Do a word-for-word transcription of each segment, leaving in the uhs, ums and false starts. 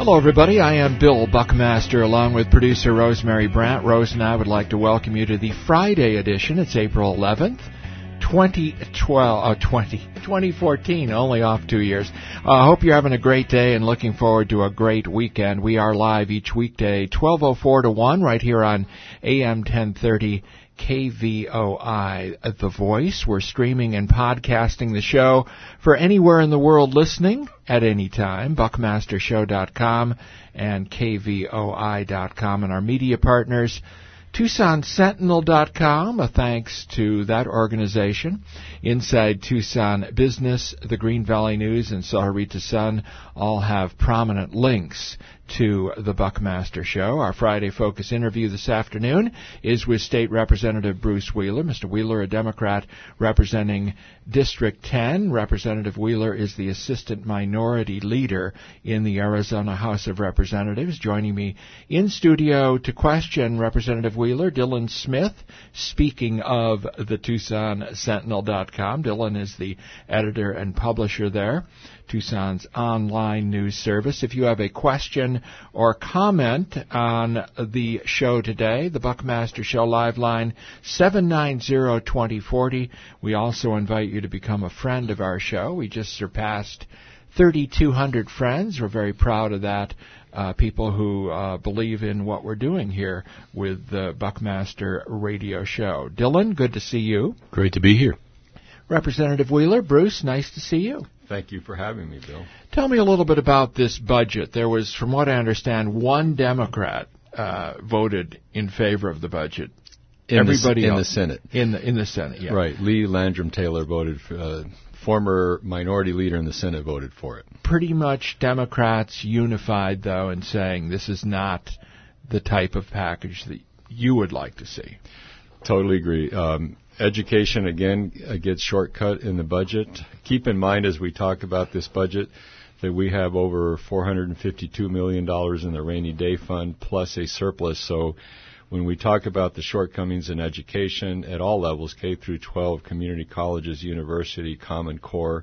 Hello, everybody. I am Bill Buckmaster, along with producer Rosemary Brandt. Rose and I would like to welcome you to the Friday edition. It's April eleventh, twenty twelve, uh, twenty, twenty fourteen, only off two years. I uh, hope you're having a great day and looking forward to a great weekend. We are live each weekday, twelve oh four to one, right here on A M ten thirty K V O I, The Voice. We're streaming and podcasting the show for anywhere in the world listening at any time, buckmaster show dot com and K V O I dot com. And our media partners, Tucson Sentinel dot com, a thanks to that organization. Inside Tucson Business, the Green Valley News, and Sahuarita Sun all have prominent links to the Buckmaster Show. Our Friday Focus interview this afternoon is with State Representative Bruce Wheeler. Mister Wheeler, a Democrat representing District ten. Representative Wheeler is the Assistant Minority Leader in the Arizona House of Representatives. Joining me in studio to question Representative Wheeler, Dylan Smith, speaking of the Tucson Sentinel dot com. Dylan is the editor and publisher there, Tucson's online news service. If you have a question or comment on the show today, the Buckmaster Show live line, seven nine zero, two zero four zero. We also invite you to become a friend of our show. We just surpassed thirty-two hundred friends. We're very proud of that. Uh, people who uh, believe in what we're doing here with the Buckmaster Radio Show. Dylan, good to see you. Great to be here. Representative Wheeler, Bruce, nice to see you. Thank you for having me, Bill. Tell me a little bit about this budget. There was, from what I understand, one Democrat uh, voted in favor of the budget. In Everybody the, in else, the Senate. In the in the Senate, yeah. Right. Lee Landrum Taylor voted for, uh, former minority leader in the Senate voted for it. Pretty much Democrats unified, though, in saying this is not the type of package that you would like to see. Totally agree. Um, Education, again, uh, gets shortcut in the budget. Keep in mind as we talk about this budget that we have over four hundred fifty-two million dollars in the rainy day fund plus a surplus. So when we talk about the shortcomings in education at all levels, K through twelve, community colleges, university, Common Core,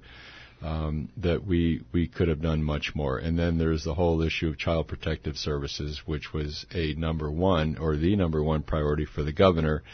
um, that we, we could have done much more. And then there's the whole issue of child protective services, which was a number one or the number one priority for the governor.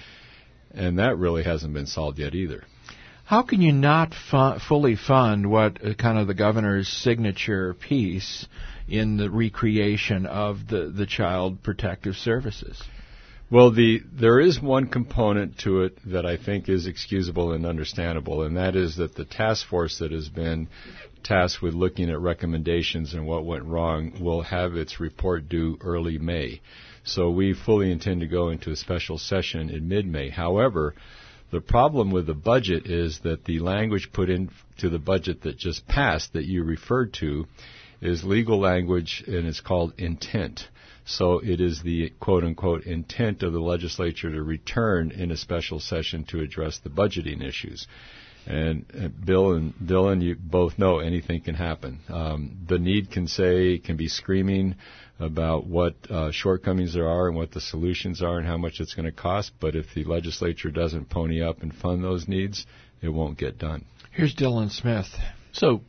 And that really hasn't been solved yet either. How can you not fu- fully fund what uh, kind of the governor's signature piece in the recreation of the, the child protective services? Well, the there is one component to it that I think is excusable and understandable, and that is that the task force that has been tasked with looking at recommendations and what went wrong will have its report due early May. So we fully intend to go into a special session in mid-May. However, the problem with the budget is that the language put into the budget that just passed that you referred to is legal language, and it's called intent. So it is the quote-unquote intent of the legislature to return in a special session to address the budgeting issues. And uh, Bill and Dylan, you both know anything can happen. Um, the need can say, can be screaming about what uh, shortcomings there are and what the solutions are and how much it's going to cost. But if the legislature doesn't pony up and fund those needs, it won't get done. Here's Dylan Smith. So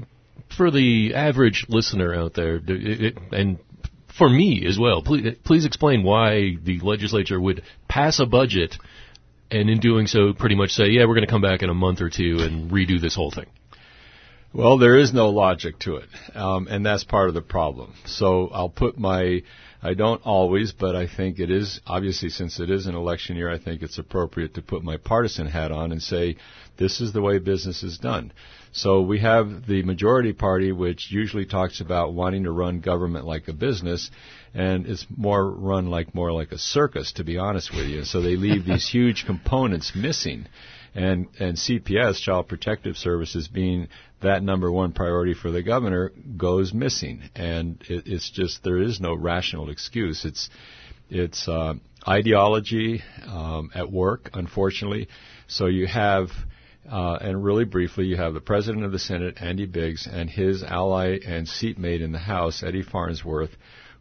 for the average listener out there, it, it, and for me as well, please, please explain why the legislature would pass a budget and in doing so pretty much say, yeah, we're going to come back in a month or two and redo this whole thing. Well, there is no logic to it, um, and that's part of the problem. So I'll put my, I don't always, but I think it is, obviously since it is an election year, I think it's appropriate to put my partisan hat on and say, this is the way business is done. So we have the majority party, which usually talks about wanting to run government like a business, and it's more run like more like a circus, to be honest with you. So they leave these huge components missing. And, and C P S, Child Protective Services, being that number one priority for the governor, goes missing. And it, it's just, there is no rational excuse. It's, it's uh, ideology um, at work, unfortunately. So you have, uh, and really briefly, you have the President of the Senate, Andy Biggs, and his ally and seatmate in the House, Eddie Farnsworth,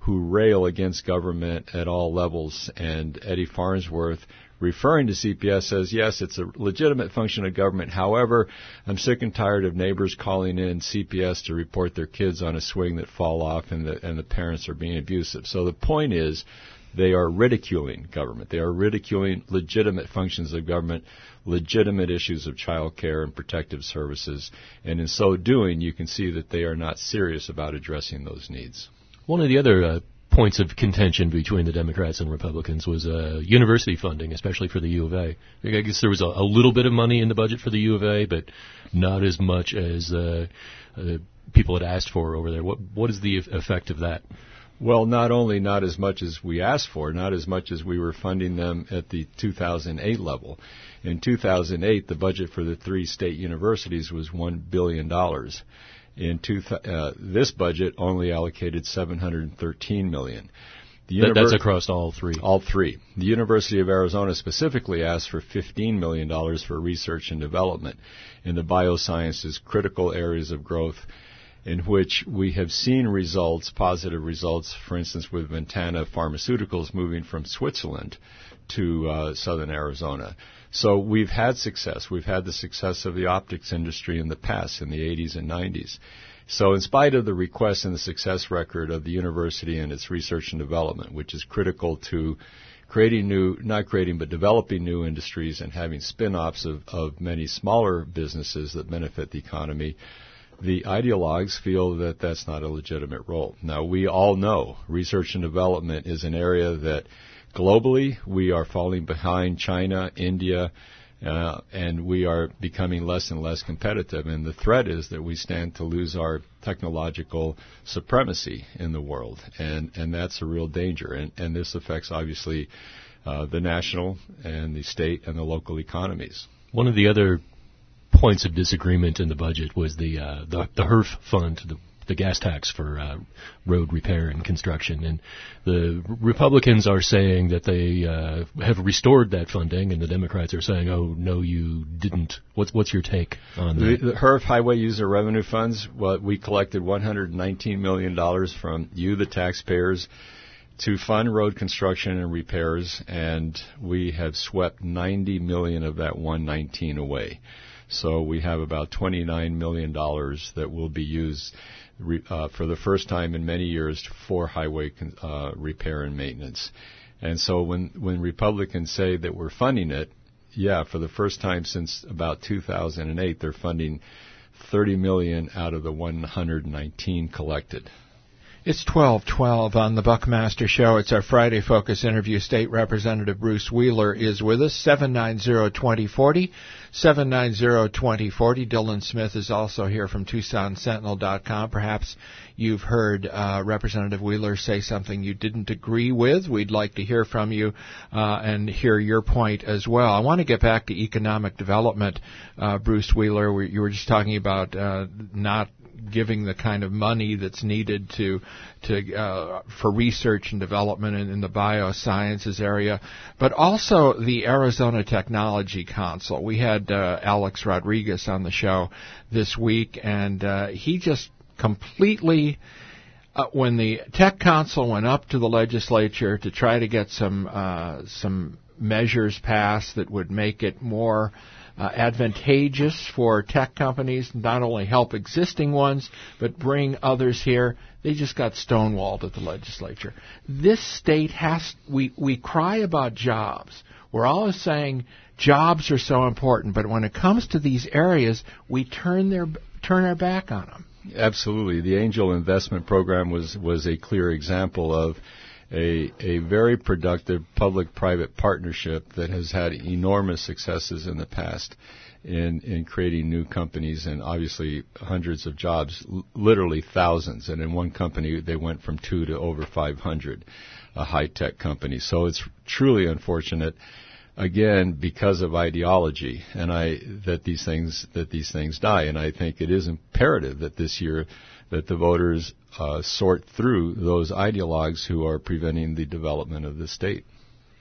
who rail against government at all levels. And Eddie Farnsworth, referring to C P S, says, yes, it's a legitimate function of government. However, I'm sick and tired of neighbors calling in C P S to report their kids on a swing that fall off and the, and the parents are being abusive. So the point is, they are ridiculing government. They are ridiculing legitimate functions of government, legitimate issues of child care and protective services. And in so doing, you can see that they are not serious about addressing those needs. One of the other uh, points of contention between the Democrats and Republicans was uh, university funding, especially for the U of A. I guess there was a, a little bit of money in the budget for the U of A, but not as much as uh, uh, people had asked for over there. What What is the effect of that? Well, not only not as much as we asked for, not as much as we were funding them at the two thousand eight level. In two thousand eight, the budget for the three state universities was one billion dollars. In two th- uh, this budget only allocated seven hundred thirteen million dollars. The That, that's across all three. All three. The University of Arizona specifically asked for fifteen million dollars for research and development in the biosciences critical areas of growth, in which we have seen results, positive results, for instance, with Ventana Pharmaceuticals moving from Switzerland to uh, southern Arizona. So we've had success. We've had the success of the optics industry in the past, in the eighties and nineties. So in spite of the request and the success record of the university and its research and development, which is critical to creating new, not creating, but developing new industries and having spin-offs of, of many smaller businesses that benefit the economy, the ideologues feel that that's not a legitimate role. Now, we all know research and development is an area that globally we are falling behind China, India, uh, and we are becoming less and less competitive. And the threat is that we stand to lose our technological supremacy in the world. And, and that's a real danger. And, and this affects, obviously, uh, the national and the state and the local economies. One of the other points of disagreement in the budget was the uh, the, the H E R F fund, the, the gas tax for uh, road repair and construction. And the Republicans are saying that they uh, have restored that funding, and the Democrats are saying, oh, no, you didn't. What's what's your take on that? The, the H E R F Highway User Revenue Funds, well, we collected one hundred nineteen million dollars from you, the taxpayers, to fund road construction and repairs, and we have swept ninety million dollars of that one hundred nineteen away. So we have about twenty-nine million dollars that will be used uh, for the first time in many years for highway con- uh, repair and maintenance. And so when, when Republicans say that we're funding it, yeah, for the first time since about two thousand eight, they're funding thirty million dollars out of the one hundred nineteen collected. It's twelve twelve on the Buckmaster Show. It's our Friday Focus interview. State Representative Bruce Wheeler is with us. seven nine zero, two zero four zero. seven nine zero, two zero four zero. Dylan Smith is also here from Tucson Sentinel dot com. Perhaps you've heard uh, Representative Wheeler say something you didn't agree with. We'd like to hear from you uh, and hear your point as well. I want to get back to economic development, uh, Bruce Wheeler. We, you were just talking about uh, not giving the kind of money that's needed to to uh, for research and development in, in the biosciences area, but also the Arizona Technology Council. We had uh, Alex Rodriguez on the show this week, and uh, he just completely, uh, when the Tech Council went up to the legislature to try to get some uh, some measures passed that would make it more Uh, advantageous for tech companies, not only help existing ones, but bring others here. They just got stonewalled at the legislature. This state has, we, we cry about jobs. We're always saying jobs are so important, but when it comes to these areas, we turn their, turn our back on them. Absolutely. The Angel Investment Program was, was a clear example of A, a very productive public-private partnership that has had enormous successes in the past in, in creating new companies and obviously hundreds of jobs, l- literally thousands. And in one company, they went from two to over five hundred, a high-tech company. So it's truly unfortunate, again, because of ideology, and I that these things that these things die. And I think it is imperative that this year that the voters uh, sort through those ideologues who are preventing the development of the state.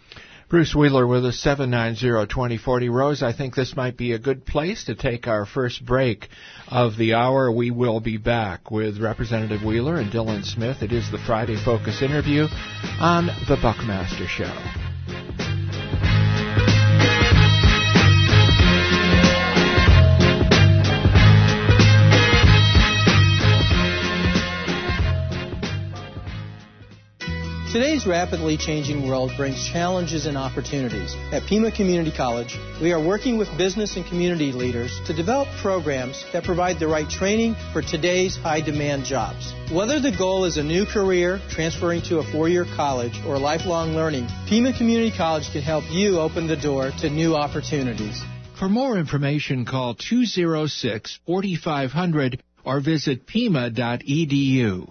Bruce Wheeler with us, seven nine zero, two zero four zero. Rose, I think this might be a good place to take our first break of the hour. We will be back with Representative Wheeler and Dylan Smith. It is the Friday Focus interview on The Buckmaster Show. Today's rapidly changing world brings challenges and opportunities. At Pima Community College, we are working with business and community leaders to develop programs that provide the right training for today's high-demand jobs. Whether the goal is a new career, transferring to a four-year college, or lifelong learning, Pima Community College can help you open the door to new opportunities. For more information, call two oh six, four five zero zero or visit pima dot e d u.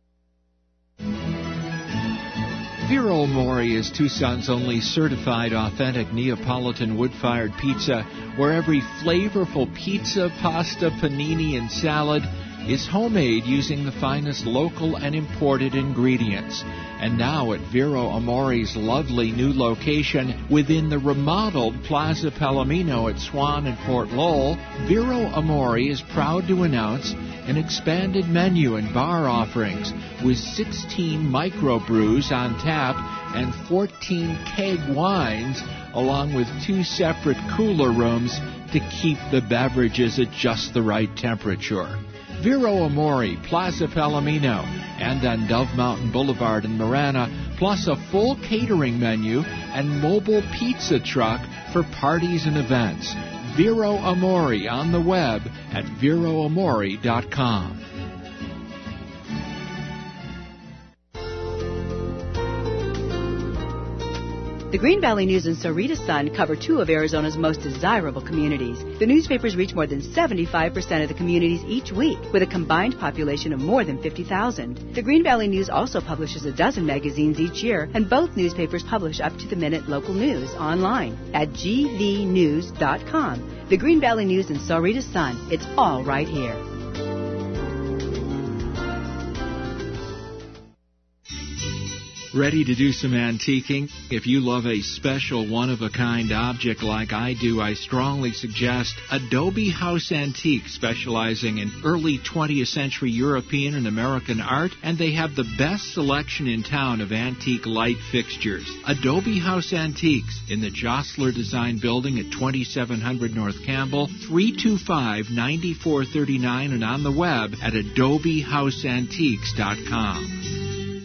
Vero Amore is Tucson's only certified authentic Neapolitan wood-fired pizza, where every flavorful pizza, pasta, panini, and salad is homemade using the finest local and imported ingredients. And now at Vero Amore's lovely new location within the remodeled Plaza Palomino at Swan and Fort Lowell, Vero Amore is proud to announce an expanded menu and bar offerings with sixteen microbrews on tap and fourteen keg wines, along with two separate cooler rooms to keep the beverages at just the right temperature. Vero Amore, Plaza Palomino, and on Dove Mountain Boulevard in Marana, plus a full catering menu and mobile pizza truck for parties and events. Vero Amore on the web at vero amore dot com. The Green Valley News and Sarita Sun cover two of Arizona's most desirable communities. The newspapers reach more than seventy-five percent of the communities each week, with a combined population of more than fifty thousand. The Green Valley News also publishes a dozen magazines each year, and both newspapers publish up-to-the-minute local news online at g v news dot com. The Green Valley News and Sarita Sun. It's all right here. Ready to do some antiquing? If you love a special, one-of-a-kind object like I do, I strongly suggest Adobe House Antique, specializing in early twentieth century European and American art, and they have the best selection in town of antique light fixtures. Adobe House Antiques in the Jostler Design Building at twenty-seven hundred North Campbell, three two five, nine four three nine, and on the web at adobe house antiques dot com.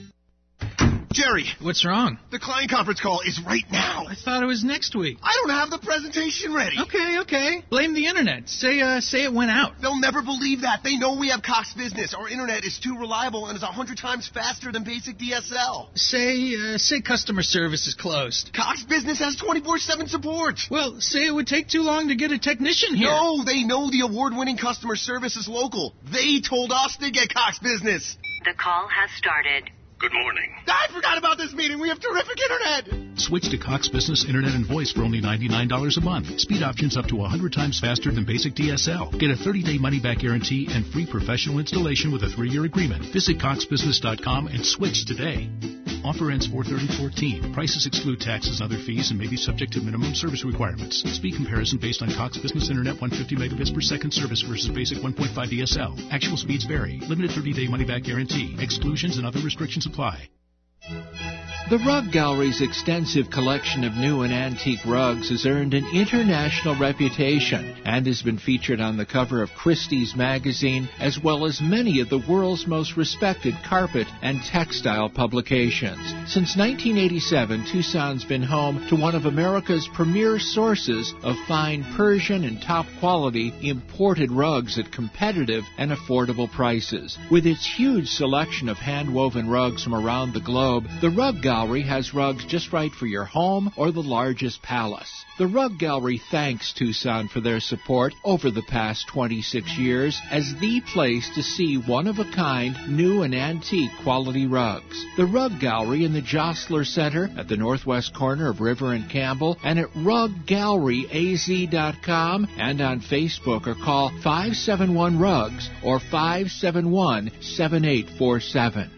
Jerry! What's wrong? The client conference call is right now. I thought it was next week. I don't have the presentation ready. Okay, okay. Blame the internet. Say, uh, say it went out. They'll never believe that. They know we have Cox Business. Our internet is too reliable and is a hundred times faster than basic D S L. Say, uh, say customer service is closed. Cox Business has twenty-four seven support. Well, say it would take too long to get a technician here. No, they know the award-winning customer service is local. They told us to get Cox Business. The call has started. Good morning. I forgot about this meeting. We have terrific internet. Switch to Cox Business Internet and Voice for only ninety-nine dollars a month. Speed options up to one hundred times faster than basic D S L. Get a thirty-day money-back guarantee and free professional installation with a three-year agreement. Visit cox business dot com and switch today. Offer ends four thirty fourteen. Prices exclude taxes and other fees and may be subject to minimum service requirements. Speed comparison based on Cox Business Internet one hundred fifty megabits per second service versus basic one point five D S L. Actual speeds vary. Limited thirty-day money-back guarantee. Exclusions and other restrictions apply. The Rug Gallery's extensive collection of new and antique rugs has earned an international reputation and has been featured on the cover of Christie's magazine, as well as many of the world's most respected carpet and textile publications. Since nineteen eighty-seven, Tucson's been home to one of America's premier sources of fine Persian and top-quality imported rugs at competitive and affordable prices. With its huge selection of hand-woven rugs from around the globe, the Rug Gallery has rugs just right for your home or the largest palace. The Rug Gallery thanks Tucson for their support over the past twenty-six years as the place to see one-of-a-kind, new and antique quality rugs. The Rug Gallery in the Jostler Center at the northwest corner of River and Campbell, and at rug gallery a z dot com, and on Facebook, or call five seven one rugs or five seven one, seven eight four seven.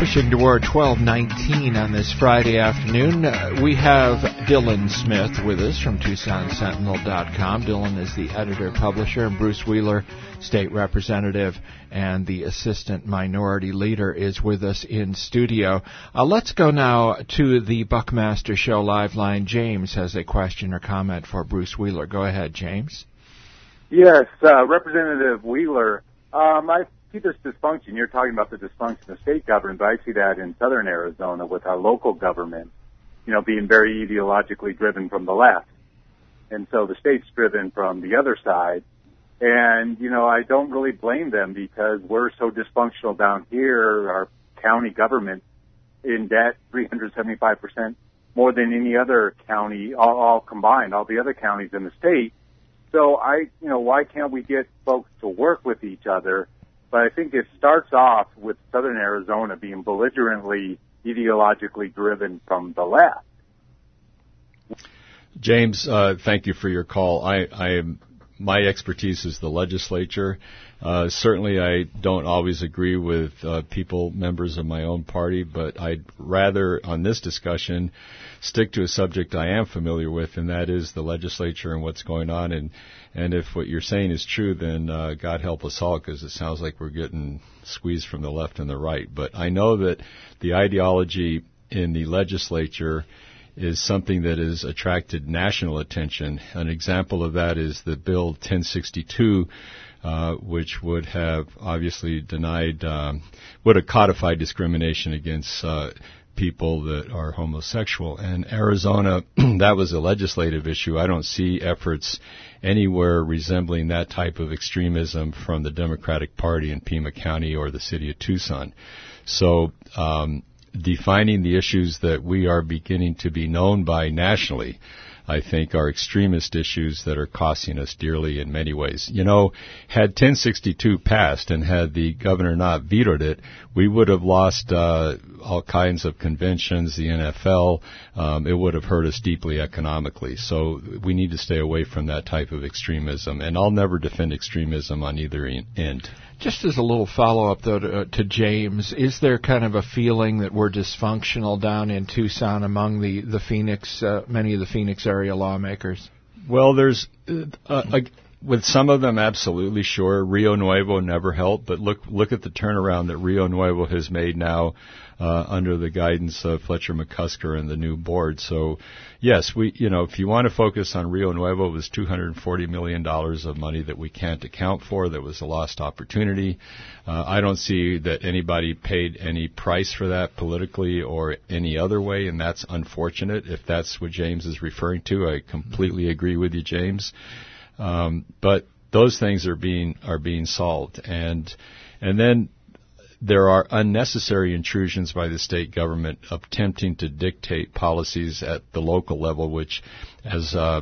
Edition toward twelve nineteen on this Friday afternoon. Uh, we have Dylan Smith with us from Tucson Sentinel dot com. Dylan is the editor-publisher, and Bruce Wheeler, state representative and the assistant minority leader, is with us in studio. Uh, let's go now to the Buckmaster Show live line. James has a question or comment for Bruce Wheeler. Go ahead, James. Yes, uh, Representative Wheeler, um, I see this dysfunction. You're talking about the dysfunction of state government, but I see that in southern Arizona with our local government, you know, being very ideologically driven from the left. And so the state's driven from the other side. And, you know, I don't really blame them because we're so dysfunctional down here. Our county government in debt, three hundred seventy-five percent more than any other county, all, all combined, all the other counties in the state. So I, you know, why can't we get folks to work with each other? But I think it starts off with southern Arizona being belligerently ideologically driven from the left. James, uh, thank you for your call. I, I am, my expertise is the legislature. Uh, certainly I don't always agree with uh, people, members of my own party, but I'd rather, on this discussion, stick to a subject I am familiar with, and that is the legislature and what's going on. And, and if what you're saying is true, then uh, God help us all, because it sounds like we're getting squeezed from the left and the right. But I know that the ideology in the legislature is something that has attracted national attention. An example of that is the Bill ten sixty-two, uh, which would have obviously denied, um, would have codified discrimination against uh, people that are homosexual. And Arizona, that was a legislative issue. I don't see efforts anywhere resembling that type of extremism from the Democratic Party in Pima County or the city of Tucson. So, um, defining the issues that we are beginning to be known by nationally, I think, are extremist issues that are costing us dearly in many ways. You know, had ten sixty-two passed and had the governor not vetoed it, we would have lost uh, all kinds of conventions, the N F L. Um, it would have hurt us deeply economically. So we need to stay away from that type of extremism. And I'll never defend extremism on either end. Just as a little follow-up, though, to, uh, to James, is there kind of a feeling that we're dysfunctional down in Tucson among the, the Phoenix, uh, many of the Phoenix area lawmakers? Well, there's, uh, uh, with some of them, absolutely, sure. Rio Nuevo never helped, but look, look at the turnaround that Rio Nuevo has made now, uh, under the guidance of Fletcher McCusker and the new board. So, yes, we, you know, if you want to focus on Rio Nuevo, it was two hundred forty million dollars of money that we can't account for. That was a lost opportunity. Uh, I don't see that anybody paid any price for that politically or any other way, and that's unfortunate. If that's what James is referring to, I completely agree with you, James. Um, but those things are being, are being solved. And, and then, there are unnecessary intrusions by the state government attempting to dictate policies at the local level, which, as uh,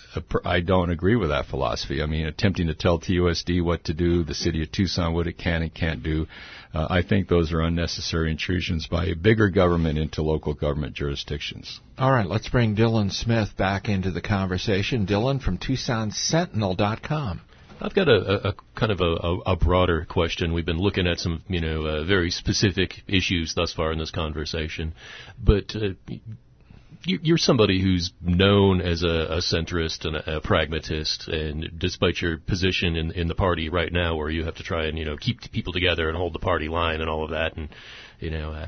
I don't agree with that philosophy. I mean, attempting to tell T U S D what to do, the city of Tucson what it can and can't do. Uh, I think those are unnecessary intrusions by a bigger government into local government jurisdictions. All right, let's bring Dylan Smith back into the conversation. Dylan from Tucson Sentinel dot com. I've got a, a, a kind of a, a broader question. We've been looking at some, you know, uh, very specific issues thus far in this conversation, but uh, you, you're somebody who's known as a, a centrist and a, a pragmatist, and despite your position in, in the party right now, where you have to try and, you know, keep people together and hold the party line and all of that, and you know, uh,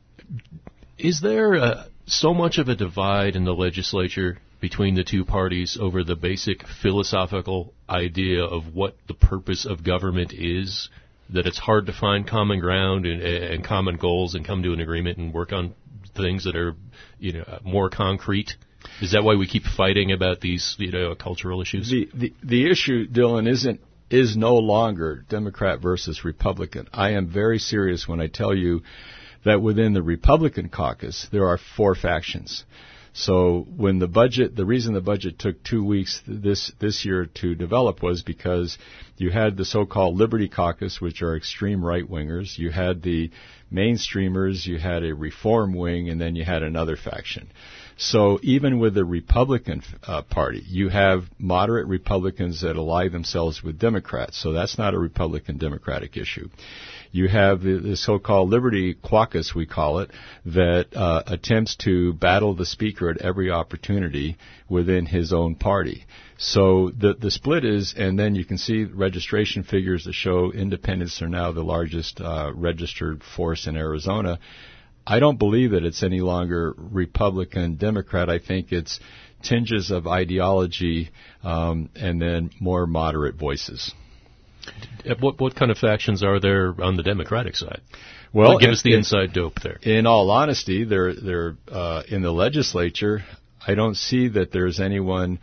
is there uh, so much of a divide in the legislature between the two parties over the basic philosophical idea of what the purpose of government is, that it's hard to find common ground and, and common goals and come to an agreement and work on things that are, you know, more concrete? Is that why we keep fighting about these, you know, cultural issues? The the, the issue, Dylan, isn't is no longer Democrat versus Republican. I am very serious when I tell you that within the Republican caucus there are four factions. So when the budget, the reason the budget took two weeks this this year to develop was because you had the so-called Liberty Caucus, which are extreme right-wingers. You had the mainstreamers, you had a reform wing, and then you had another faction. So even with the Republican uh, Party, you have moderate Republicans that ally themselves with Democrats. So that's not a Republican-Democratic issue. You have the, the so-called Liberty Caucus, we call it, that uh, attempts to battle the Speaker at every opportunity within his own party. So the the split is, and then you can see registration figures that show independents are now the largest uh, registered force in Arizona. I don't believe that it's any longer Republican, Democrat. I think it's tinges of ideology um, and then more moderate voices. What what kind of factions are there on the Democratic side? Well, well give in, us the inside dope there. In all honesty, they're they're uh, in the legislature. I don't see that there's anyone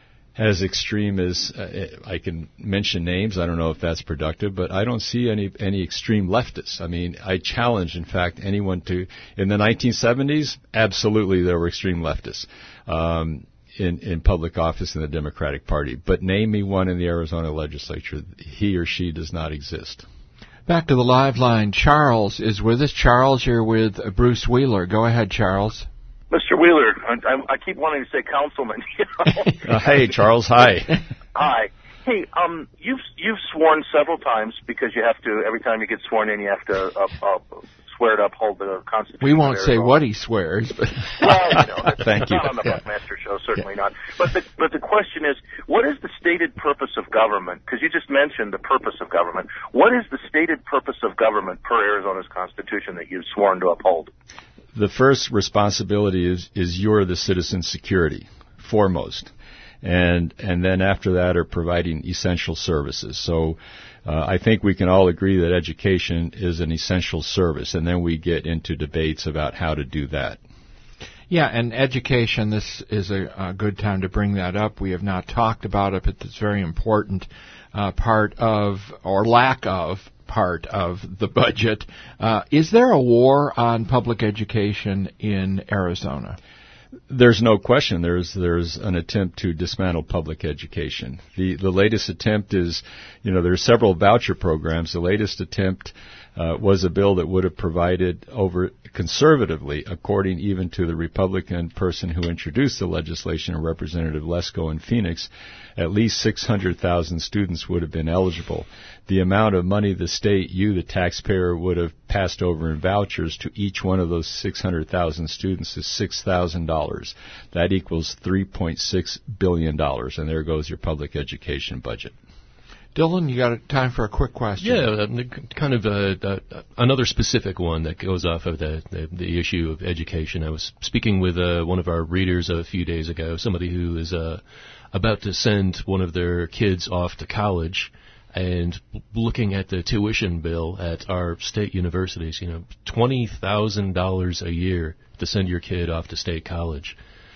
as extreme as uh, I can mention names. I don't know if that's productive, but I don't see any any extreme leftists. I mean, I challenge, in fact, anyone to. In the nineteen seventies, absolutely there were extreme leftists um, in in public office in the Democratic Party. But name me one in the Arizona legislature. He or she does not exist. Back to the live line. Charles is with us. Charles, you're with Bruce Wheeler. Go ahead, Charles. Mister Wheeler, I, I keep wanting to say councilman. You know? uh, hey, Charles. Hi. Hi. Hey, um, you've you've sworn several times because you have to every time you get sworn in, you have to uh, uh, swear to uphold the Constitution. We won't say what he swears, but well, you know, that's, thank that's you. Not on the yeah. Buckmaster Show, certainly yeah. not. But the but the question is, what is the stated purpose of government? Because you just mentioned the purpose of government. What is the stated purpose of government per Arizona's Constitution that you've sworn to uphold? The first responsibility is, is you're the citizen's security, foremost. And and then after that are providing essential services. So uh, I think we can all agree that education is an essential service, and then we get into debates about how to do that. Yeah, and education, this is a, a good time to bring that up. We have not talked about it, but it's a very important uh, part of, or lack of, part of the budget. Uh, is there a war on public education in Arizona? There's no question. There's there's an attempt to dismantle public education. The the latest attempt is, you know, there's several voucher programs. The latest attempt uh, was a bill that would have provided over conservatively, according even to the Republican person who introduced the legislation, Representative Lesko in Phoenix, at least six hundred thousand students would have been eligible. The amount of money the state, you, the taxpayer, would have passed over in vouchers to each one of those six hundred thousand students is six thousand dollars. That equals three point six billion dollars, and there goes your public education budget. Dylan, you got time for a quick question? Yeah, uh, kind of uh, uh, another specific one that goes off of the, the, the issue of education. I was speaking with uh, one of our readers a few days ago, somebody who is uh, about to send one of their kids off to college, and looking at the tuition bill at our state universities, you know, twenty thousand dollars a year to send your kid off to state college.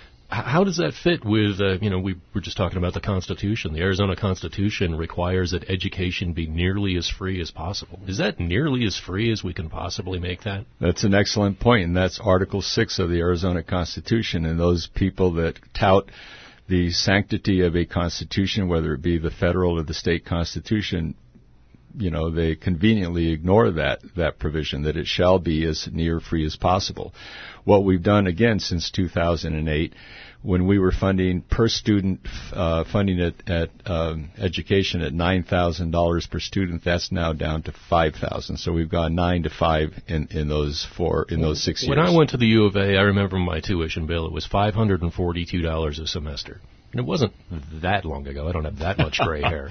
How does that fit with, uh, you know, we were just talking about the Constitution. The Arizona Constitution requires that education be nearly as free as possible. Is that nearly as free as we can possibly make that? That's an excellent point, and that's Article six of the Arizona Constitution. And those people that tout the sanctity of a Constitution, whether it be the federal or the state Constitution, you know, they conveniently ignore that, that provision, that it shall be as near free as possible. What we've done, again, since two thousand eight, when we were funding per student, uh, funding at, at um, education at nine thousand dollars per student, that's now down to five thousand dollars. So we've gone nine to five in, in those four, in those six when years. When I went to the U of A, I remember my tuition bill, it was five hundred forty-two dollars a semester. And it wasn't that long ago. I don't have that much gray hair.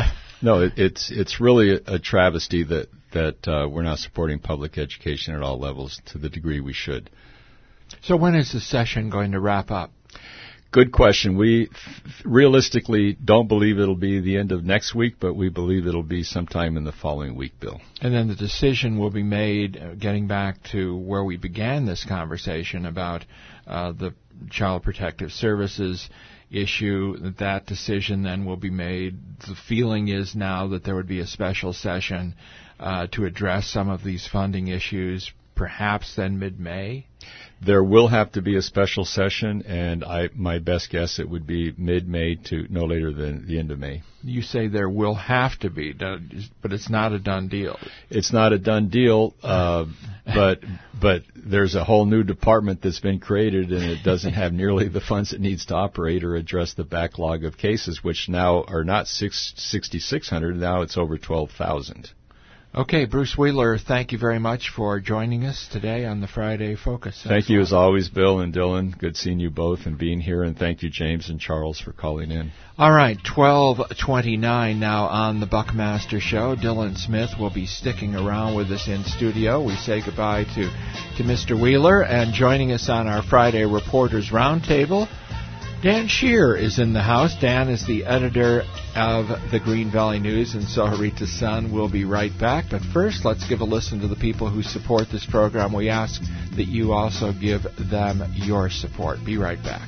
No, it, it's it's really a, a travesty that that uh, we're not supporting public education at all levels to the degree we should. So when is the session going to wrap up? Good question. We f- realistically don't believe it'll be the end of next week, but we believe it'll be sometime in the following week, Bill. And then the decision will be made, uh, getting back to where we began this conversation about uh, the Child Protective Services issue. That that decision then will be made. The feeling is now that there would be a special session uh, to address some of these funding issues, perhaps then mid-May? There will have to be a special session, and I, my best guess it would be mid-May to no later than the end of May. You say there will have to be, but it's not a done deal. It's not a done deal, uh, but but there's a whole new department that's been created, and it doesn't have nearly the funds it needs to operate or address the backlog of cases, which now are not six, sixty-six hundred, now it's over twelve thousand. Okay, Bruce Wheeler, thank you very much for joining us today on the Friday Focus. Thank you as always, Bill and Dylan. Good seeing you both and being here, and thank you, James and Charles, for calling in. All right, twelve twenty-nine now on the Buckmaster Show. Dylan Smith will be sticking around with us in studio. We say goodbye to, to Mister Wheeler, and joining us on our Friday Reporters Roundtable, Dan Shear is in the house. Dan is the editor of the Green Valley News and Sahuarita Sun. We'll be right back. But first, let's give a listen to the people who support this program. We ask that you also give them your support. Be right back.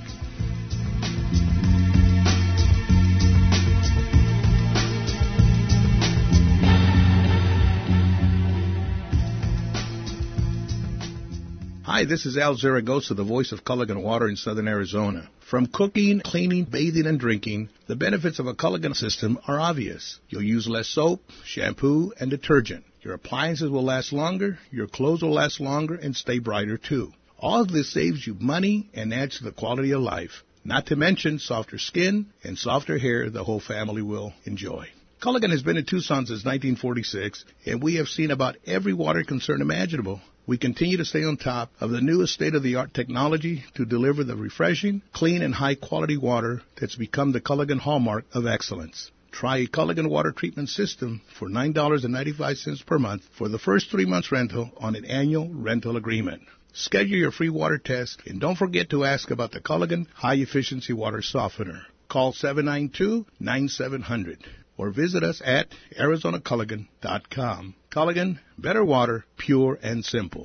Hi, this is Al Zaragoza, the voice of Culligan Water in southern Arizona. From cooking, cleaning, bathing, and drinking, the benefits of a Culligan system are obvious. You'll use less soap, shampoo, and detergent. Your appliances will last longer, your clothes will last longer, and stay brighter, too. All of this saves you money and adds to the quality of life. Not to mention softer skin and softer hair the whole family will enjoy. Culligan has been in Tucson since nineteen forty-six, and we have seen about every water concern imaginable. We continue to stay on top of the newest state-of-the-art technology to deliver the refreshing, clean, and high-quality water that's become the Culligan hallmark of excellence. Try a Culligan water treatment system for nine dollars and ninety-five cents per month for the first three months rental on an annual rental agreement. Schedule your free water test, and don't forget to ask about the Culligan High-Efficiency Water Softener. Call seven nine two, nine seven zero zero or visit us at arizona culligan dot com. Culligan, better water, pure and simple.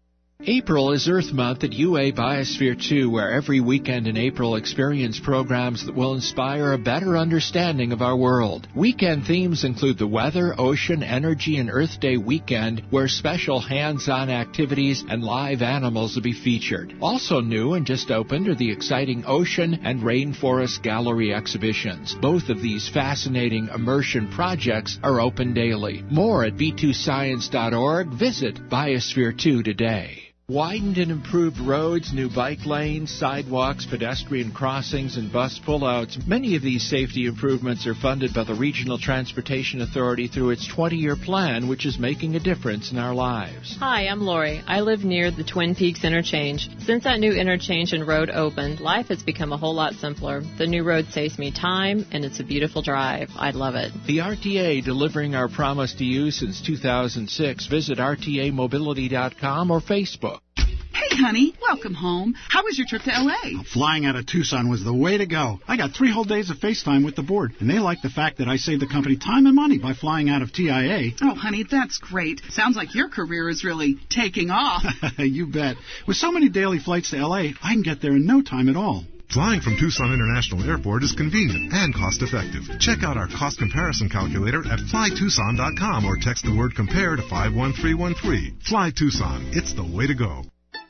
April is Earth Month at U A Biosphere two, where every weekend in April experience programs that will inspire a better understanding of our world. Weekend themes include the weather, ocean, energy, and Earth Day weekend, where special hands-on activities and live animals will be featured. Also new and just opened are the exciting Ocean and Rainforest Gallery exhibitions. Both of these fascinating immersion projects are open daily. More at b two science dot org. Visit Biosphere two today. Widened and improved roads, new bike lanes, sidewalks, pedestrian crossings, and bus pullouts. Many of these safety improvements are funded by the Regional Transportation Authority through its twenty-year plan, which is making a difference in our lives. Hi, I'm Lori. I live near the Twin Peaks interchange. Since that new interchange and road opened, life has become a whole lot simpler. The new road saves me time, and it's a beautiful drive. I love it. The R T A, delivering our promise to you since two thousand six. Visit R T A mobility dot com or Facebook. Hey, honey, welcome home. How was your trip to L A? Well, flying out of Tucson was the way to go. I got three whole days of FaceTime with the board, and they like the fact that I saved the company time and money by flying out of T I A. Oh, honey, that's great. Sounds like your career is really taking off. You bet. With so many daily flights to L A, I can get there in no time at all. Flying from Tucson International Airport is convenient and cost-effective. Check out our cost comparison calculator at fly tucson dot com or text the word compare to five one three one three. Fly Tucson. It's the way to go.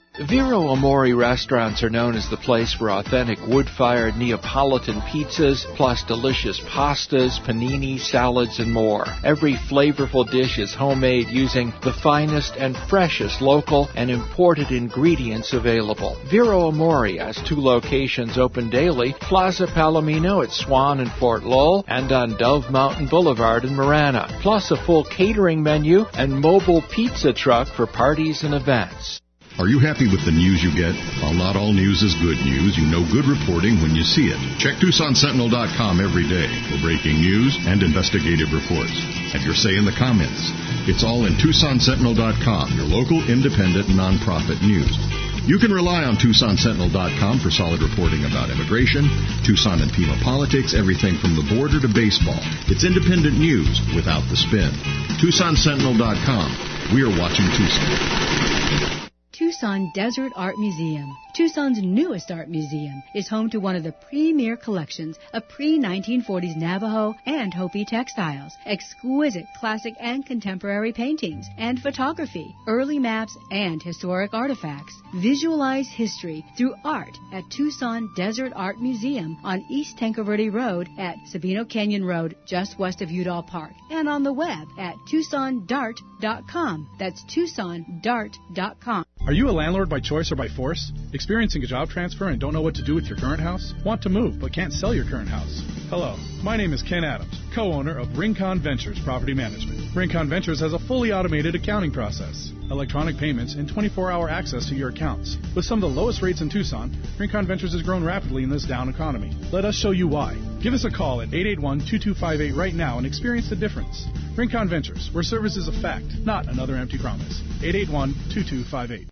Vero Amore restaurants are known as the place for authentic wood-fired Neapolitan pizzas, plus delicious pastas, panini, salads, and more. Every flavorful dish is homemade using the finest and freshest local and imported ingredients available. Vero Amore has two locations open daily, Plaza Palomino at Swan and Fort Lowell, and on Dove Mountain Boulevard in Marana, plus a full catering menu and mobile pizza truck for parties and events. Are you happy with the news you get? While not all news is good news, you know good reporting when you see it. Check Tucson Sentinel dot com every day for breaking news and investigative reports. Have your say in the comments. It's all in Tucson Sentinel dot com, your local independent nonprofit news. You can rely on Tucson Sentinel dot com for solid reporting about immigration, Tucson and Pima politics, everything from the border to baseball. It's independent news without the spin. Tucson Sentinel dot com. We are watching Tucson. Tucson Desert Art Museum. Tucson's newest art museum is home to one of the premier collections of pre nineteen forties Navajo and Hopi textiles, exquisite classic and contemporary paintings and photography, early maps, and historic artifacts. Visualize history through art at Tucson Desert Art Museum on East Tanque Verde Road at Sabino Canyon Road, just west of Udall Park, and on the web at tucson dart dot com. That's tucson dart dot com. Are you a landlord by choice or by force? Experiencing a job transfer and don't know what to do with your current house? Want to move but can't sell your current house? Hello, my name is Ken Adams, co-owner of Rincon Ventures Property Management. Rincon Ventures has a fully automated accounting process, electronic payments, and twenty-four hour access to your accounts. With some of the lowest rates in Tucson, Rincon Ventures has grown rapidly in this down economy. Let us show you why. Give us a call at eight eight one, two two five eight right now and experience the difference. Rincon Ventures, where service is a fact, not another empty promise. eight eight one, two two five eight.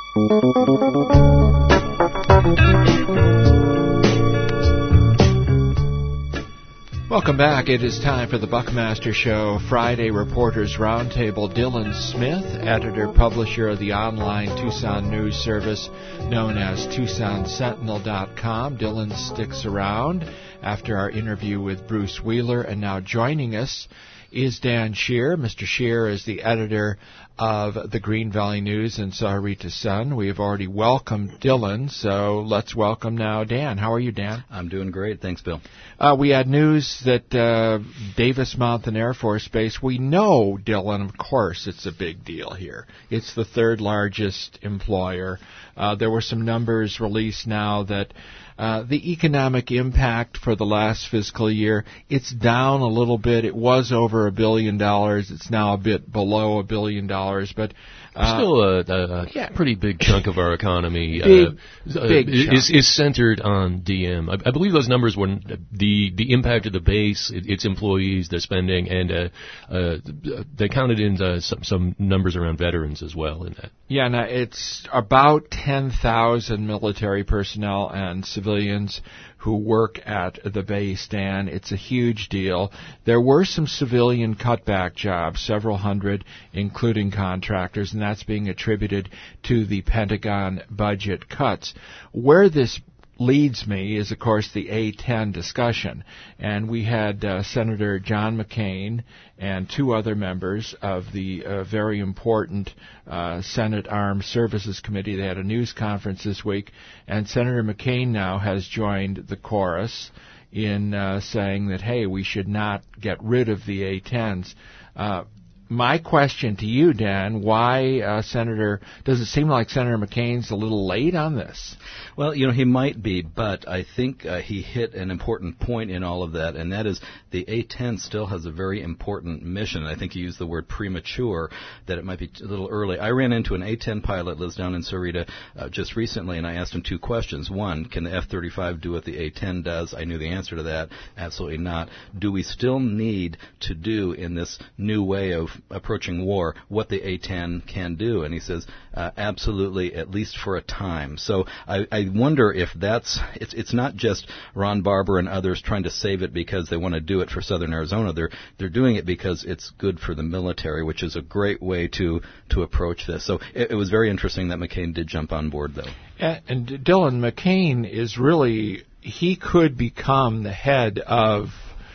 Welcome back. It is time for the Buckmaster Show Friday Reporters Roundtable. Dylan Smith, editor-publisher of the online Tucson news service known as Tucson Sentinel dot com. Dylan sticks around after our interview with Bruce Wheeler, and now joining us is Dan Shear. Mister Shear is the editor of the Green Valley News and Sahuarita Sun. We have already welcomed Dylan, so let's welcome now Dan. How are you, Dan? I'm doing great. Thanks, Bill. Uh, we had news that uh, Davis Mountain Air Force Base, we know, Dylan, of course, it's a big deal here. It's the third largest employer. Uh, there were some numbers released now that Uh, the economic impact for the last fiscal year, it's down a little bit. It was over a billion dollars. It's now a bit below a billion dollars, but uh, still a, a yeah. pretty big chunk of our economy big, uh, big uh, is, is centered on D M. I, I believe those numbers were the the impact of the base, it, its employees, their spending, and uh, uh, they counted in uh, some, some numbers around veterans as well in that. Yeah, now it's about ten thousand military personnel and civilians who work at the base, Dan. It's a huge deal. There were some civilian cutback jobs, several hundred, including contractors, and that's being attributed to the Pentagon budget cuts. Where this leads me is, of course, the A ten discussion. And we had uh, Senator John McCain and two other members of the uh, very important uh, Senate Armed Services Committee. They had a news conference this week, and Senator McCain now has joined the chorus in uh, saying that, hey, we should not get rid of the A tens. Uh, My question to you, Dan, why, uh, Senator, does it seem like Senator McCain's a little late on this? Well, you know, he might be, but I think uh, he hit an important point in all of that, and that is the A ten still has a very important mission. I think he used the word premature, that it might be a little early. I ran into an A ten pilot, lives down in Sahuarita, uh, just recently, and I asked him two questions. One, can the F thirty-five do what the A ten does? I knew the answer to that. Absolutely not. Do we still need to do in this new way of approaching war what the A ten can do? And he says, uh, absolutely, at least for a time. So I, I wonder if that's, it's, it's not just Ron Barber and others trying to save it because they want to do it for Southern Arizona. They're, they're doing it because it's good for the military, which is a great way to, to approach this. So it, it was very interesting that McCain did jump on board, though. And, and Dylan, McCain is really, he could become the head of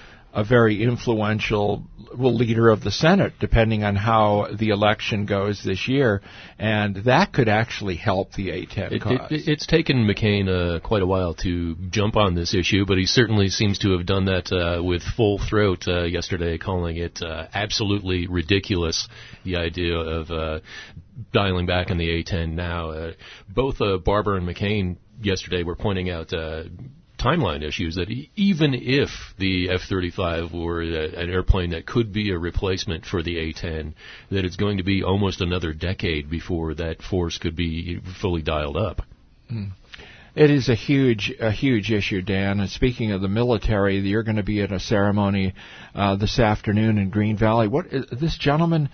a very influential well, leader of the Senate, depending on how the election goes this year, and that could actually help the A ten it, cause. It, it's taken McCain uh, quite a while to jump on this issue, but he certainly seems to have done that uh, with full throat uh, yesterday, calling it uh, absolutely ridiculous, the idea of uh, dialing back on the A ten now. Uh, both uh, Barber and McCain yesterday were pointing out uh, timeline issues, that even if the F thirty-five were an airplane that could be a replacement for the A ten, that it's going to be almost another decade before that force could be fully dialed up. Mm. It is a huge, a huge issue, Dan. And speaking of the military, you're going to be at a ceremony uh, this afternoon in Green Valley. What is, this gentleman,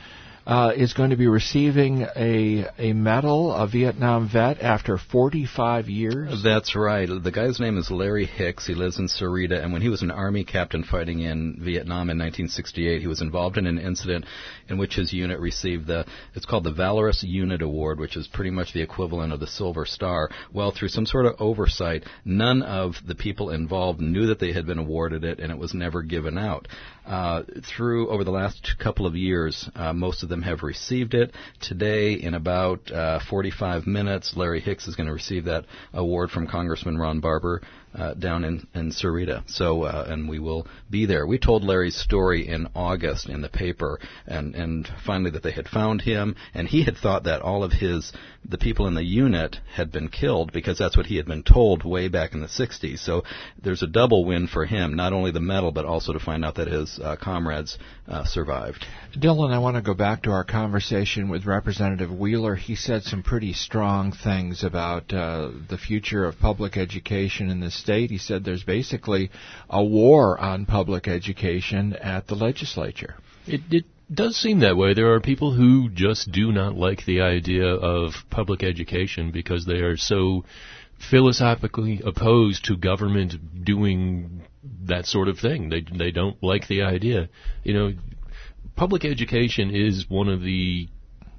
uh, is going to be receiving a a medal, a Vietnam vet, after forty-five years. That's right. The guy's name is Larry Hicks. He lives in Sarita, and when he was an Army captain fighting in Vietnam in nineteen sixty-eight, he was involved in an incident in which his unit received the, it's called the Valorous Unit Award, which is pretty much the equivalent of the Silver Star. Well, through some sort of oversight, none of the people involved knew that they had been awarded it, and it was never given out. Uh, through, over the last couple of years, uh, most of them have received it. Today, in about uh, forty-five minutes, Larry Hicks is going to receive that award from Congressman Ron Barber uh, down in, in Sarita. So, uh, and we will be there. We told Larry's story in August in the paper, and, and finally that they had found him, and he had thought that all of his, the people in the unit had been killed because that's what he had been told way back in the sixties. So there's a double win for him, not only the medal, but also to find out that his uh, comrades uh, survived. Dylan, I want to go back to our conversation with Representative Wheeler. He said some pretty strong things about uh, the future of public education in the state. He said there's basically a war on public education at the legislature. It, it does seem that way. There are people who just do not like the idea of public education because they are so philosophically opposed to government doing that sort of thing. They they don't like the idea. You know, public education is one of the,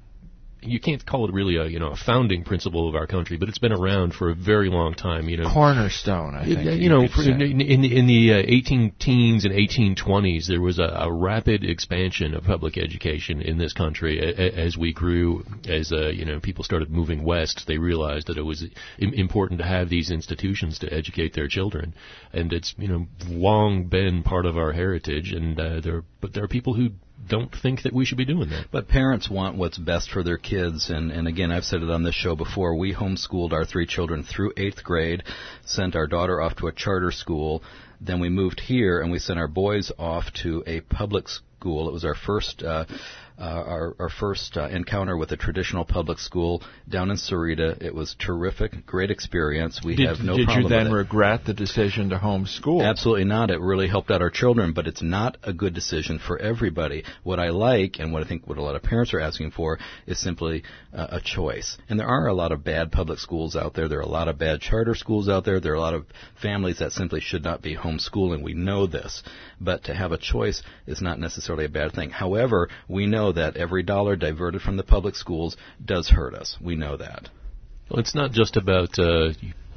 you can't call it really a, you know, a founding principle of our country, but it's been around for a very long time. You know, cornerstone. I think you, you know, for, in, in the in the uh, eighteen teens and eighteen twenties, there was a, a rapid expansion of public education in this country a, a, as we grew. As uh, you know, people started moving west, they realized that it was im- important to have these institutions to educate their children, and it's, you know, long been part of our heritage. And uh, there, but there are people who don't think that we should be doing that. But parents want what's best for their kids, and, and again, I've said it on this show before, we homeschooled our three children through eighth grade, sent our daughter off to a charter school, then we moved here and we sent our boys off to a public school. It was our first uh, uh, our, our first uh, encounter with a traditional public school down in Sarita. It was terrific, great experience. We did, have no did problem you then with it. regret the decision to homeschool? Absolutely not. It really helped out our children, but it's not a good decision for everybody. What I like, and what I think what a lot of parents are asking for, is simply uh, a choice. And there are a lot of bad public schools out there. There are a lot of bad charter schools out there. There are a lot of families that simply should not be homeschooling. We know this. But to have a choice is not necessarily a bad thing. However, we know that every dollar diverted from the public schools does hurt us. We know that. Well, it's not just about uh,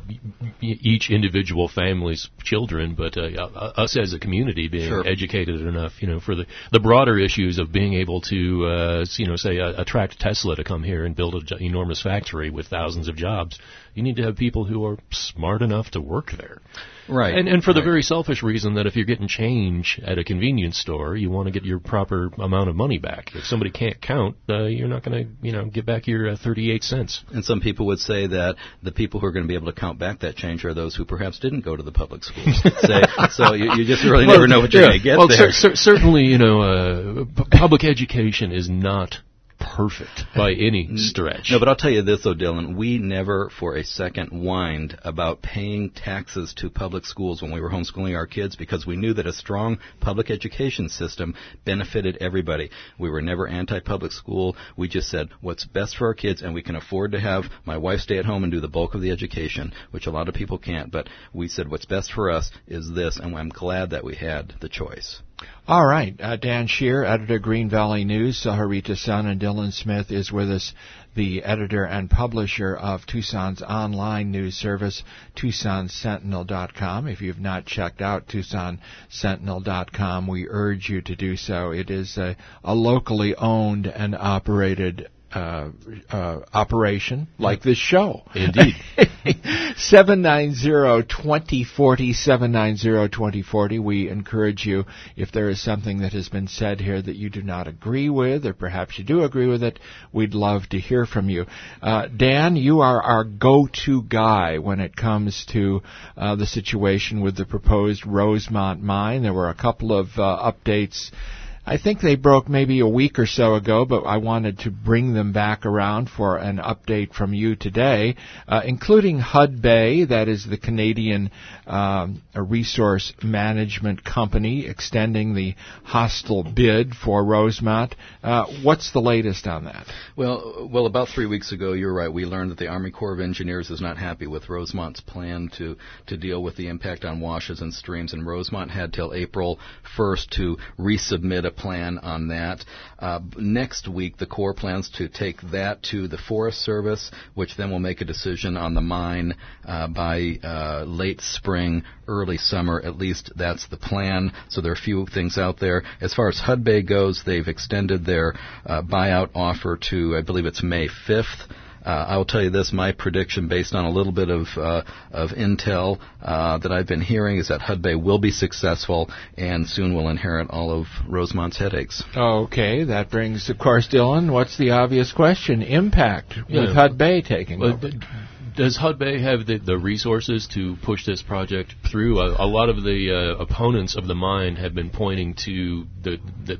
each individual family's children, but uh, us as a community being Sure. educated enough, you know, for the, the broader issues of being able to, uh, you know, say, uh, attract Tesla to come here and build an enormous factory with thousands of jobs. You need to have people who are smart enough to work there. Right. And, and for the right. very selfish reason that if you're getting change at a convenience store, you want to get your proper amount of money back. If somebody can't count, uh, you're not going to, you know, give back your uh, thirty-eight cents. And some people would say that the people who are going to be able to count back that change are those who perhaps didn't go to the public schools. Say, so you, you just really well, never know what you're yeah. going to get well, there. Cer- cer- certainly, you know, uh, p- public education is not perfect by any stretch. No, but I'll tell you this, though, Dylan. We never for a second whined about paying taxes to public schools when we were homeschooling our kids because we knew that a strong public education system benefited everybody. We were never anti-public school. We just said what's best for our kids, and we can afford to have my wife stay at home and do the bulk of the education, which a lot of people can't. But we said what's best for us is this, and I'm glad that we had the choice. All right. Uh, Dan Shear, editor, Green Valley News. Saharita Sun and Dylan Smith is with us, the editor and publisher of Tucson's online news service, Tucson Sentinel dot com. If you've not checked out Tucson Sentinel dot com, we urge you to do so. It is a, a locally owned and operated Uh, uh, operation like this show. Indeed. seven nine zero, two zero four zero, seven nine zero, two zero four zero. We encourage you, if there is something that has been said here that you do not agree with, or perhaps you do agree with it, we'd love to hear from you. Uh, Dan, you are our go-to guy when it comes to uh, the situation with the proposed Rosemont mine. There were a couple of uh, updates I think they broke maybe a week or so ago, but I wanted to bring them back around for an update from you today, uh, including Hudbay, that is the Canadian um, resource management company extending the hostile bid for Rosemont. Uh, what's the latest on that? Well, well, about three weeks ago, you're right, we learned that the Army Corps of Engineers is not happy with Rosemont's plan to, to deal with the impact on washes and streams, and Rosemont had till April first to resubmit a plan on that. Uh, next week, the Corps plans to take that to the Forest Service, which then will make a decision on the mine uh, by uh, late spring, early summer. At least that's the plan. So there are a few things out there. As far as Hudbay goes, they've extended their uh, buyout offer to, I believe it's May fifth. Uh, I will tell you this, my prediction based on a little bit of uh, of intel uh, that I've been hearing is that Hudbay will be successful and soon will inherit all of Rosemont's headaches. Okay, that brings, of course, Dylan, what's the obvious question? Impact Yeah. with Hudbay taking Well, over. Does Hudbay have the, the resources to push this project through? A, a lot of the uh, opponents of the mine have been pointing to the, the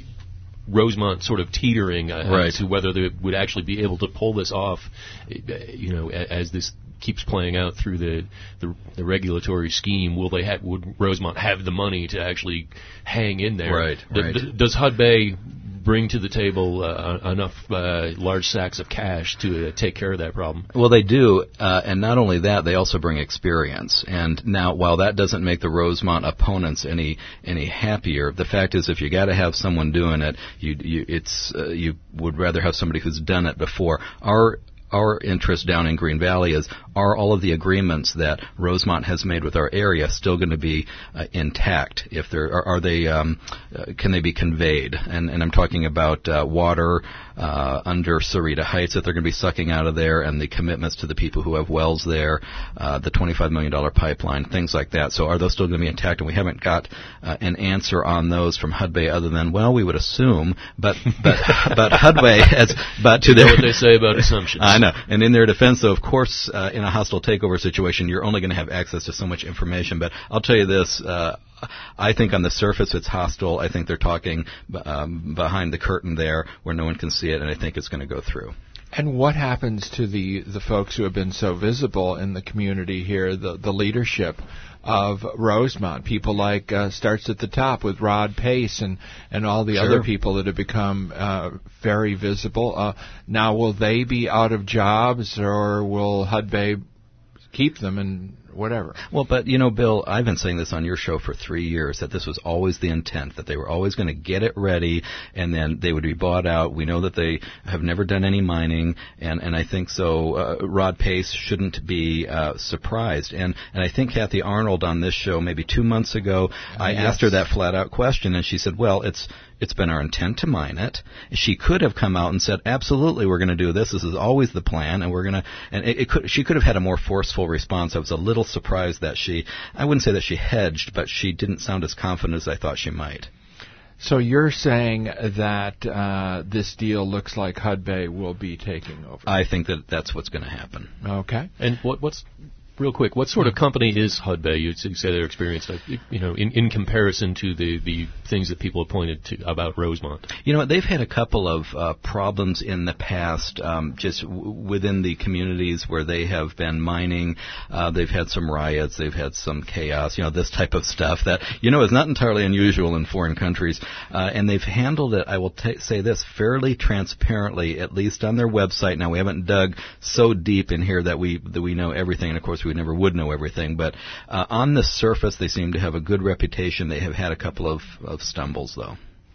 Rosemont sort of teetering uh, Right. as to whether they would actually be able to pull this off, uh, you know, a- as this keeps playing out through the, the, the regulatory scheme. Will they have, would Rosemont have the money to actually hang in there? Right, D- right. d- does Hudbay bring to the table uh, enough uh, large sacks of cash to uh, take care of that problem? Well, they do, uh, and not only that, they also bring experience. And now, while that doesn't make the Rosemont opponents any any happier, the fact is, if you got to have someone doing it, you you it's uh, you would rather have somebody who's done it before. Our Our interest down in Green Valley is, are all of the agreements that Rosemont has made with our area still going to be uh, intact? If they're, are, are they, um, uh, can they be conveyed? And, and I'm talking about uh, water uh, under Sarita Heights that they're going to be sucking out of there, and the commitments to the people who have wells there, uh, the twenty-five million dollars pipeline, things like that. So are those still going to be intact? And we haven't got uh, an answer on those from Hudbay other than, well, we would assume, but but but Hudbay has, but to You know their what they say about assumptions. I know. And in their defense, though, of course, uh, in a hostile takeover situation, you're only going to have access to so much information. But I'll tell you this, uh, I think on the surface it's hostile. I think they're talking um, behind the curtain there where no one can see it, and I think it's going to go through. And what happens to the, the folks who have been so visible in the community here, the, the leadership of Rosemont, people like uh, starts at the top with Rod Pace and, and all the Sure. other people that have become uh, very visible. Uh, now, will they be out of jobs, or will Hudbay keep them and whatever? Well, but, you know, Bill, I've been saying this on your show for three years, that this was always the intent, that they were always going to get it ready, and then they would be bought out. We know that they have never done any mining, and, and I think so uh, Rod Pace shouldn't be uh, surprised. And, and I think Kathy Arnold on this show maybe two months ago, I yes. asked her that flat-out question, and she said, well, it's it's been our intent to mine it. She could have come out and said, absolutely, we're going to do this. This is always the plan, and we're going to, and it, it could, she could have had a more forceful response. I was a little surprised that she, I wouldn't say that she hedged, but she didn't sound as confident as I thought she might. So you're saying that uh, this deal looks like Hudbay will be taking over? I think that that's what's going to happen. Okay. And what, what's real quick? What sort of company is Hudbay? You say they're experienced, you know, in, in comparison to the, the things that people have pointed to about Rosemont. You know, they've had a couple of uh, problems in the past, um, just w- within the communities where they have been mining. Uh, they've had some riots, they've had some chaos, you know, this type of stuff that, you know, is not entirely unusual in foreign countries. Uh, and they've handled it, I will t- say this, fairly transparently, at least on their website. Now, we haven't dug so deep in here that we that we know everything, and of course we never would know everything, but uh, on the surface they seem to have a good reputation. They have had a couple of, of stumbles, though.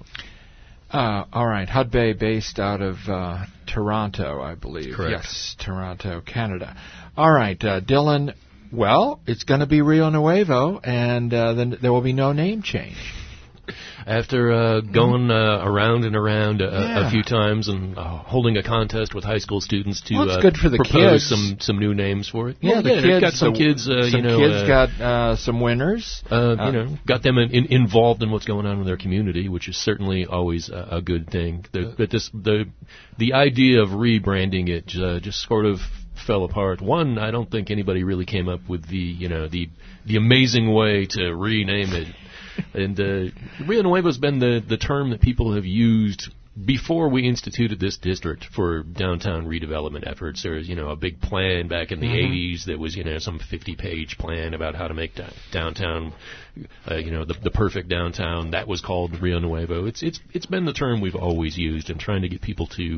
Uh, all right. Hudbay, based out of uh, Toronto, I believe. Correct. Yes, Toronto, Canada. All right, uh, Dylan, well, it's going to be Rio Nuevo, and uh, then there will be no name change. After uh, going uh, around and around uh, Yeah. a few times and uh, holding a contest with high school students to Well, it's uh, good for the propose kids. some some new names for it. Yeah, Well, the yeah, kids got some the, kids. Uh, some you know, kids uh, got uh, some winners. Uh, Uh, you know, got them in, in, involved in what's going on in their community, which is certainly always a, a good thing. The, but this, the the idea of rebranding it uh, just sort of fell apart. One, I don't think anybody really came up with the you know the the amazing way to rename it. And uh, Rio Nuevo's been the, the term that people have used before we instituted this district for downtown redevelopment efforts. There was, you know, a big plan back in the mm-hmm. eighties that was, you know, some fifty-page plan about how to make da- downtown, uh, you know, the, the perfect downtown. That was called Rio Nuevo. It's it's it's been the term we've always used in trying to get people to.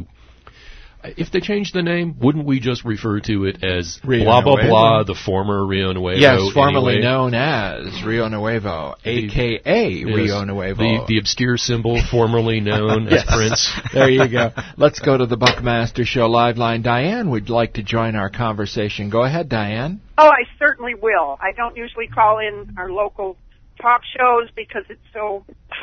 If they changed the name, wouldn't we just refer to it as Rio blah, blah, Nuevo. blah, the former Rio Nuevo? Yes, formerly anyway? known as Rio Nuevo, a k a. Yes, Rio Nuevo. The, the obscure symbol formerly known yes. as Prince. There you go. Let's go to the Buckmaster Show live line. Diane would like to join our conversation. Go ahead, Diane. Oh, I certainly will. I don't usually call in our local talk shows because it's so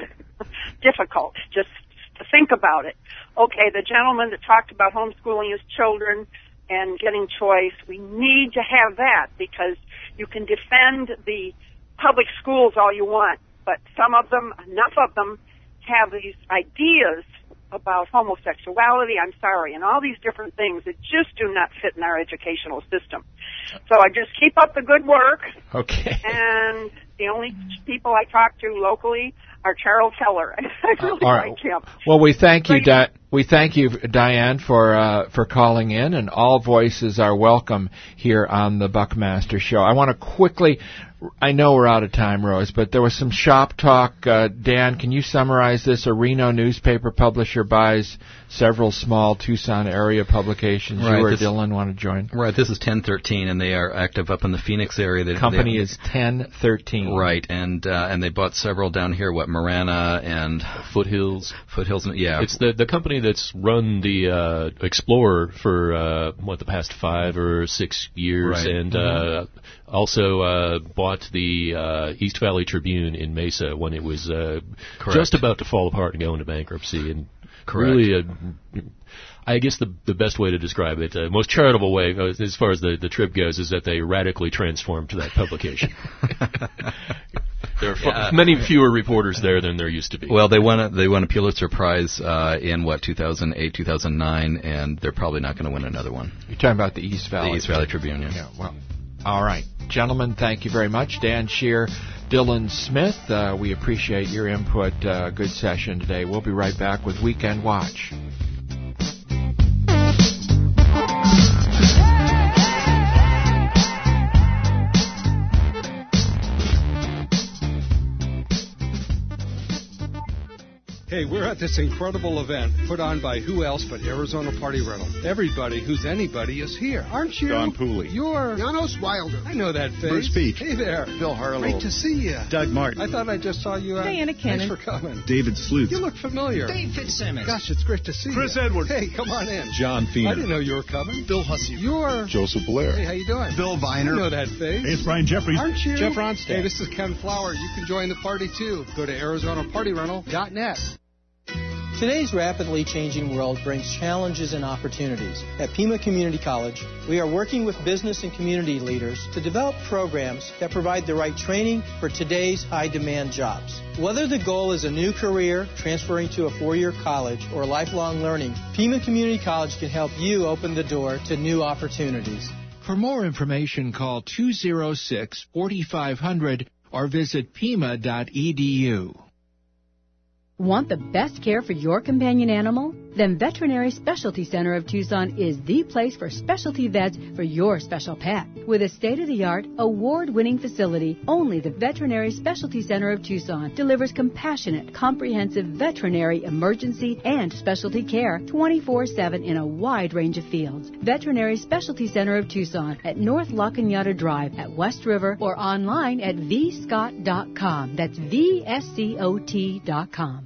difficult just to think about it. Okay, the gentleman that talked about homeschooling his children and getting choice, we need to have that because you can defend the public schools all you want, but some of them, enough of them, have these ideas about homosexuality, I'm sorry, and all these different things that just do not fit in our educational system. So I just keep up the good work. Okay. And the only people I talk to locally are Charles Heller. I really uh, right. like him. Well, we thank you, Di- we thank you, Diane, for uh, for calling in, and all voices are welcome here on the Buckmaster Show. I want to quickly, I know we're out of time, Rose, but there was some shop talk. Uh, Dan, can you summarize this? A Reno newspaper publisher buys several small Tucson area publications. Right, you or this, Dylan want to join? Right, this is ten thirteen, and they are active up in the Phoenix area. They, Company they, is ten thirteen. Right, and uh, and they bought several down here, what, Marana and Foothills. Foothills, yeah. It's the the company that's run the uh, Explorer for, uh, what, the past five or six years, right. and mm-hmm. uh, also uh, bought the uh, East Valley Tribune in Mesa when it was uh, just about to fall apart and go into bankruptcy. And Correct. Really, uh, I guess the the best way to describe it, uh, most charitable way, uh, as far as the, the trip goes, is that they radically transformed that publication. There are yeah. f- many fewer reporters there than there used to be. Well, they won a, they won a Pulitzer Prize uh, in, what, two thousand eight, two thousand nine, and they're probably not going to win another one. You're talking about the East Valley. The East Valley Tribune, yes. Yeah, well, all right. Gentlemen, thank you very much. Dan Shear, Dylan Smith, uh, we appreciate your input. Uh, good session today. We'll be right back with Weekend Watch. Hey, we're at this incredible event put on by who else but Arizona Party Rental. Everybody who's anybody is here, aren't you? Don Pooley. You're... Janos Wilder. I know that face. Bruce Peach. Hey there. Phil Harlow. Great to see you. Doug Martin. I thought I just saw you at... Diana Cannon. Thanks for coming. David Sleuth. You look familiar. Dave Fitzsimmons. Gosh, it's great to see Chris you. Chris Edwards. Hey, come on in. John Feener. I didn't know you were coming. Bill Hussey. You're... Joseph Blair. Hey, how you doing? Bill Viner. I know that face. Hey, it's Brian Jeffries. Aren't you? Jeff Ronstadt. Hey, this is Ken Flower. You can join the party, too. Go to Arizona Party Rental dot net. Today's rapidly changing world brings challenges and opportunities. At Pima Community College, we are working with business and community leaders to develop programs that provide the right training for today's high-demand jobs. Whether the goal is a new career, transferring to a four-year college, or lifelong learning, Pima Community College can help you open the door to new opportunities. For more information, call two oh six, four five zero zero or visit pima dot e d u. Want the best care for your companion animal? Then Veterinary Specialty Center of Tucson is the place for specialty vets for your special pet. With a state-of-the-art, award-winning facility, only the Veterinary Specialty Center of Tucson delivers compassionate, comprehensive veterinary emergency and specialty care twenty-four seven in a wide range of fields. Veterinary Specialty Center of Tucson at North La Cañada Drive at West River or online at v scott dot com. That's V S C O T dot com.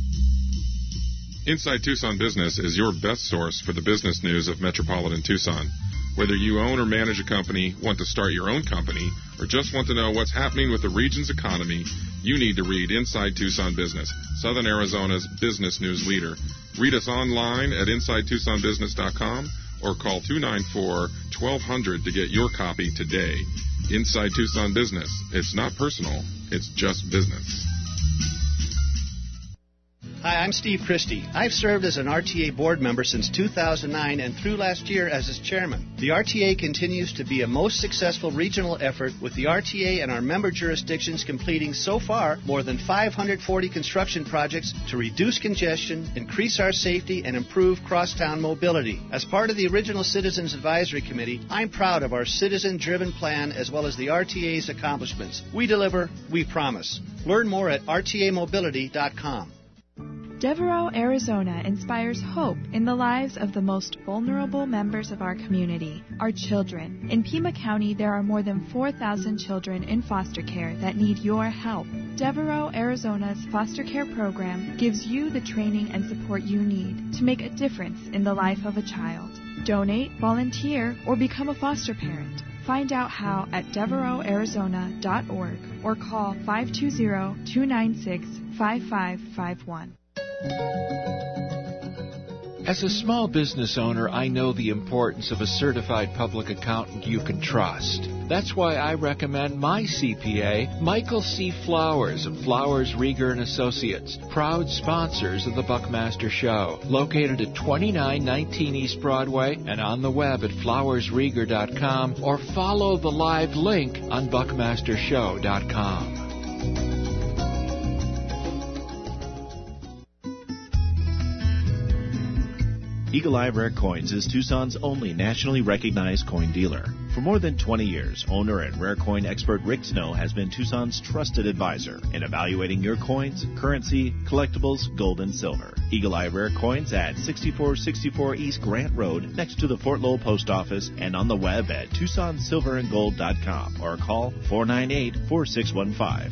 Inside Tucson Business is your best source for the business news of metropolitan Tucson. Whether you own or manage a company, want to start your own company, or just want to know what's happening with the region's economy, you need to read Inside Tucson Business, Southern Arizona's business news leader. Read us online at inside tucson business dot com or call two nine four, one two zero zero to get your copy today. Inside Tucson Business. It's not personal, it's just business. Hi, I'm Steve Christie. I've served as an R T A board member since two thousand nine and through last year as its chairman. The R T A continues to be a most successful regional effort, with the R T A and our member jurisdictions completing so far more than five hundred forty construction projects to reduce congestion, increase our safety, and improve crosstown mobility. As part of the original Citizens Advisory Committee, I'm proud of our citizen-driven plan as well as the R T A's accomplishments. We deliver, we promise. Learn more at R T A mobility dot com. Devereaux, Arizona inspires hope in the lives of the most vulnerable members of our community, our children. In Pima County, there are more than four thousand children in foster care that need your help. Devereaux, Arizona's foster care program gives you the training and support you need to make a difference in the life of a child. Donate, volunteer, or become a foster parent. Find out how at devereaux arizona dot org or call five two zero, two nine six, five five five one. As a small business owner, I know the importance of a certified public accountant you can trust. That's why I recommend my C P A, Michael C. Flowers of Flowers, Rieger and Associates, proud sponsors of the Buckmaster Show. Located at twenty-nine nineteen East Broadway and on the web at flowers rieger dot com, or follow the live link on buckmaster show dot com. Eagle Eye Rare Coins is Tucson's only nationally recognized coin dealer. For more than twenty years, owner and rare coin expert Rick Snow has been Tucson's trusted advisor in evaluating your coins, currency, collectibles, gold, and silver. Eagle Eye Rare Coins at sixty-four sixty-four East Grant Road, next to the Fort Lowell Post Office, and on the web at tucson silver and gold dot com, or call four nine eight, four six one five.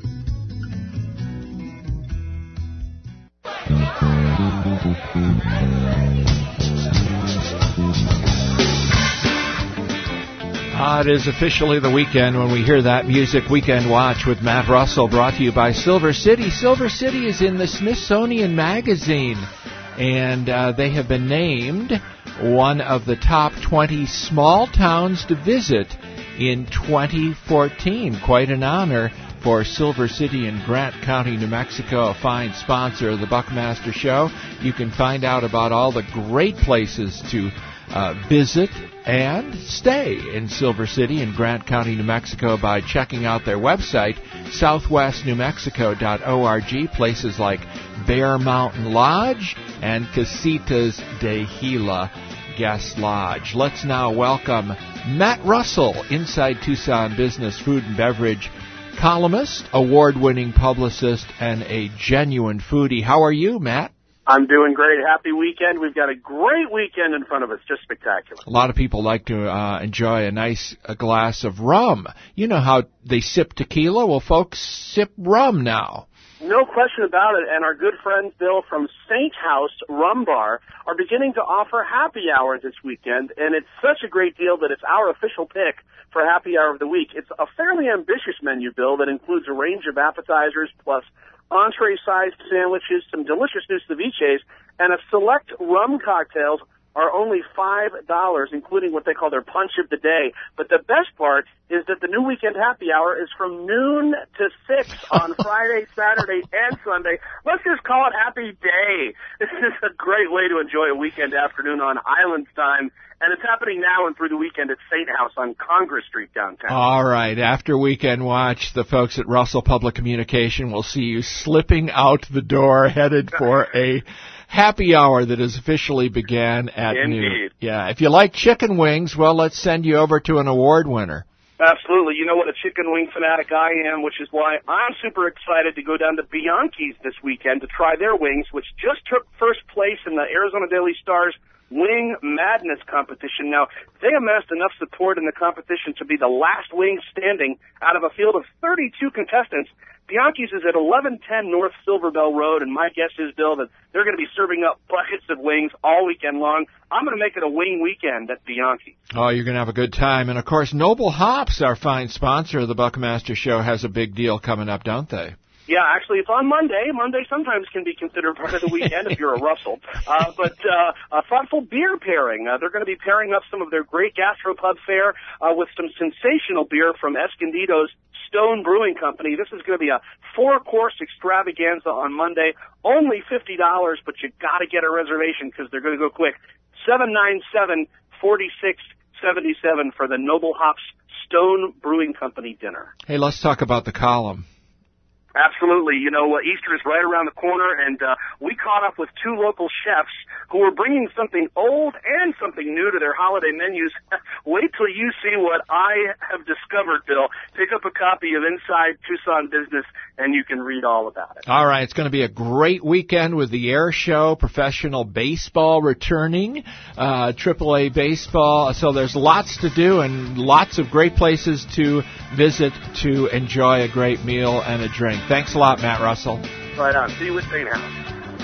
Ah, it is officially the weekend when we hear that Music Weekend Watch with Matt Russell, brought to you by Silver City. Silver City is in the Smithsonian Magazine, and uh, they have been named one of the top twenty small towns to visit in twenty fourteen. Quite an honor for Silver City in Grant County, New Mexico, a fine sponsor of the Buckmaster Show. You can find out about all the great places to uh, visit and stay in Silver City in Grant County, New Mexico, by checking out their website, southwest new mexico dot org. Places like Bear Mountain Lodge and Casitas de Gila Guest Lodge. Let's now welcome Matt Russell, Inside Tucson Business, Food and Beverage columnist, award-winning publicist, and a genuine foodie. How are you, Matt? I'm doing great. Happy weekend. We've got a great weekend in front of us. Just spectacular. A lot of people like to uh, enjoy a nice a glass of rum. You know how they sip tequila? Well, folks sip rum now. No question about it. And our good friends, Bill, from Saint House Rum Bar are beginning to offer happy hour this weekend. And it's such a great deal that it's our official pick for happy hour of the week. It's a fairly ambitious menu, Bill, that includes a range of appetizers plus entree-sized sandwiches, some delicious new ceviches, and a select rum cocktails are only five dollars, including what they call their punch of the day. But the best part is that the new weekend happy hour is from noon to six on Friday, Saturday, and Sunday. Let's just call it Happy Day. This is a great way to enjoy a weekend afternoon on Islands time. And it's happening now and through the weekend at Saint House on Congress Street downtown. All right. After Weekend Watch, the folks at Russell Public Communication will see you slipping out the door, headed for a happy hour that has officially began at Indeed. noon. Yeah. If you like chicken wings, well, let's send you over to an award winner. Absolutely. You know what a chicken wing fanatic I am, which is why I'm super excited to go down to Bianchi's this weekend to try their wings, which just took first place in the Arizona Daily Star's Wing Madness competition. Now, they amassed enough support in the competition to be the last wing standing out of a field of thirty-two contestants. Bianchi's is at eleven ten North Silver Bell Road, and my guess is, Bill, that they're going to be serving up buckets of wings all weekend long. I'm going to make it a wing weekend at Bianchi's. Oh, you're going to have a good time. And, of course, Noble Hops, our fine sponsor of the Buckmaster Show, has a big deal coming up, don't they? Yeah, actually, it's on Monday. Monday sometimes can be considered part of the weekend if you're a Russell. Uh, but uh, a thoughtful beer pairing. Uh, they're going to be pairing up some of their great gastropub fare uh, with some sensational beer from Escondido's Stone Brewing Company. This is going to be a four-course extravaganza on Monday. Only fifty dollars, but you got to get a reservation because they're going to go quick. seven nine seven, four six seven seven for the Noble Hops Stone Brewing Company dinner. Hey, let's talk about the column. Absolutely. You know, uh, Easter is right around the corner, and uh, we caught up with two local chefs who are bringing something old and something new to their holiday menus. Wait till you see what I have discovered, Bill. Pick up a copy of Inside Tucson Business, and you can read all about it. All right. It's going to be a great weekend with the Air Show, professional baseball returning, uh, triple A baseball. So there's lots to do and lots of great places to visit to enjoy a great meal and a drink. Thanks a lot, Matt Russell. Right on. See you at Saint House.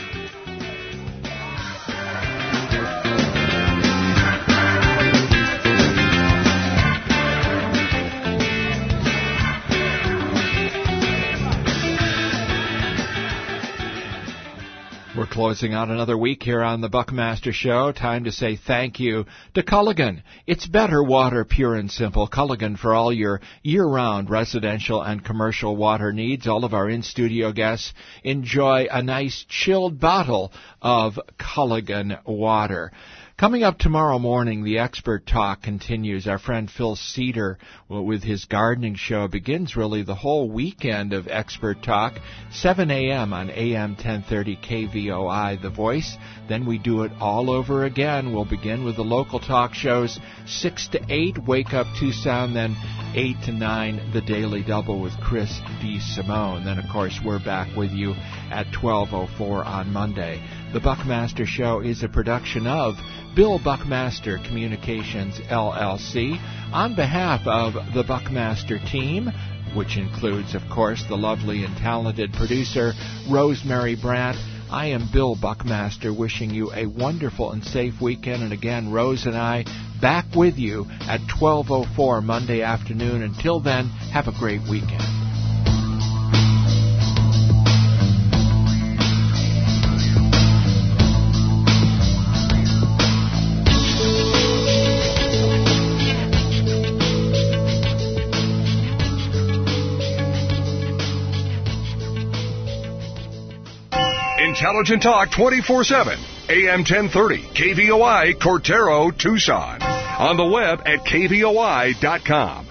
We're closing out another week here on the Buckmaster Show. Time to say thank you to Culligan. It's better water, pure and simple. Culligan for all your year-round residential and commercial water needs. All of our in-studio guests enjoy a nice chilled bottle of Culligan water. Coming up tomorrow morning, the Expert Talk continues. Our friend Phil Cedar, with his gardening show, begins really the whole weekend of Expert Talk, seven a.m. on A M ten thirty K V O I, The Voice. Then we do it all over again. We'll begin with the local talk shows, six to eight, Wake Up Tucson, then eight to nine, The Daily Double with Chris DeSimone. Then, of course, we're back with you at twelve oh four on Monday. The Buckmaster Show is a production of Bill Buckmaster Communications, L L C. On behalf of the Buckmaster team, which includes, of course, the lovely and talented producer, Rosemary Brandt, I am Bill Buckmaster, wishing you a wonderful and safe weekend. And again, Rose and I back with you at twelve oh four Monday afternoon. Until then, have a great weekend. Intelligent Talk twenty-four seven, A M ten thirty, K V O I, Cortero, Tucson. On the web at K V O I dot com.